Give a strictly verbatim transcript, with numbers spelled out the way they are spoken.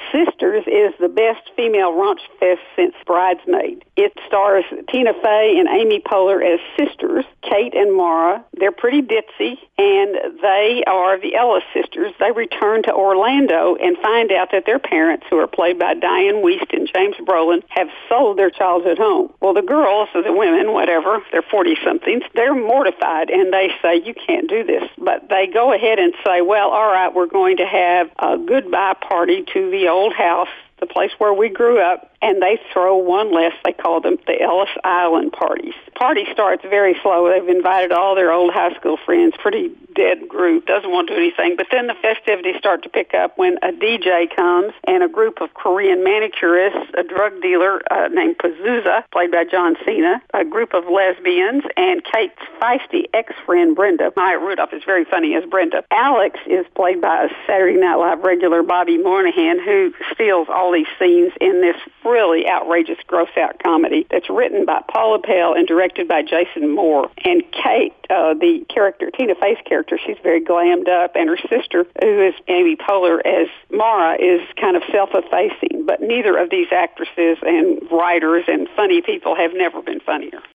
Sisters is the best female raunch fest since Bridesmaid. It stars Tina Fey and Amy Poehler as sisters, Kate and Mara. They're pretty ditzy, and they are the Ellis sisters. They return to Orlando and find out that their parents, who are played by Diane Wiest and James Brolin, have sold their childhood home. Well, the girls, or the women, whatever, they're forty-somethings, they're mortified, and they say, you can't do this. But they go ahead and say, well, all right, we're going to have a goodbye party to the old house, the place where we grew up, and they throw one less. They call them the Ellis Island parties. The party starts very slow. They've invited all their old high school friends, pretty dead group, doesn't want to do anything. But then the festivities start to pick up when a D J comes and a group of Korean manicurists, a drug dealer uh, named Pazuzu, played by John Cena, a group of lesbians, and Kate's feisty ex-friend Brenda. Maya Rudolph is very funny as Brenda. Alex is played by a Saturday Night Live regular, Bobby Moynihan, who steals all these scenes in this really outrageous, gross-out comedy that's written by Paula Pell and directed by Jason Moore. And Kate, uh, the character, Tina Fey's character, she's very glammed up, and her sister, who is Amy Poehler as Mara, is kind of self-effacing. But neither of these actresses and writers and funny people have never been funnier.